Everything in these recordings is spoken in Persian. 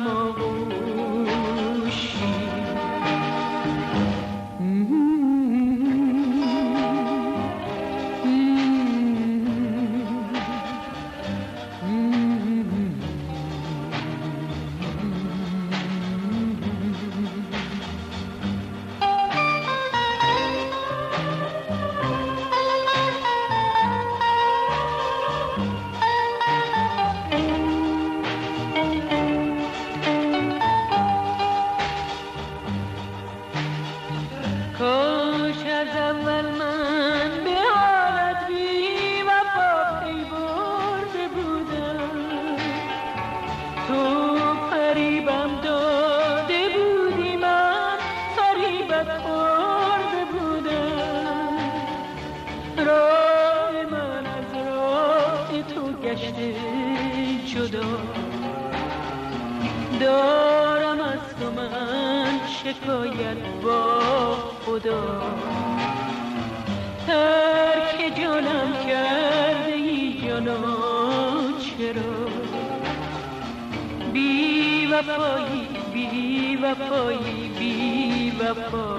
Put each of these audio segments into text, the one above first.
هم آغوشی. کاش از اول من به حالت بی وفا پی برده بودم، تو فریبم داده بودی من فریبت خورده بودم. راه من از راه تو گشته جدا، دارم از تو من شکایت با خدا. ترک جانم کرده ای جانا چرا، بی وفایی بی وفایی بی وفا.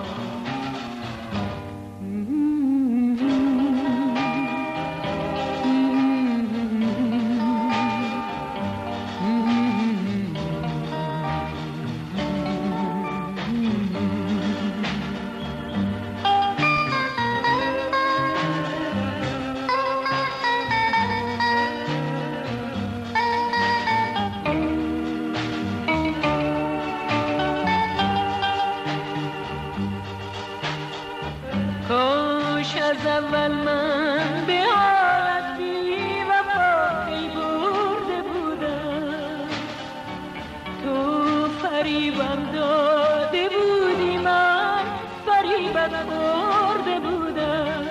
کاش از اول من به حالت بی وفا پی برده بودم، تو فریبم داده بودی من فریبت خورده بودم.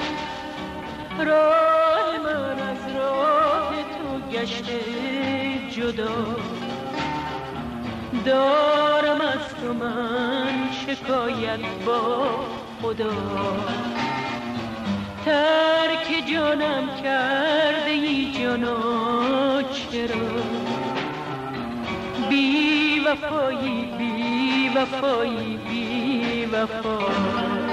راه من از راه تو گشته جدا، دارم از تو من شکایت با خدا. ترک جانم کرده ای جانا چرا، بی وفایی بی وفایی بی وفا.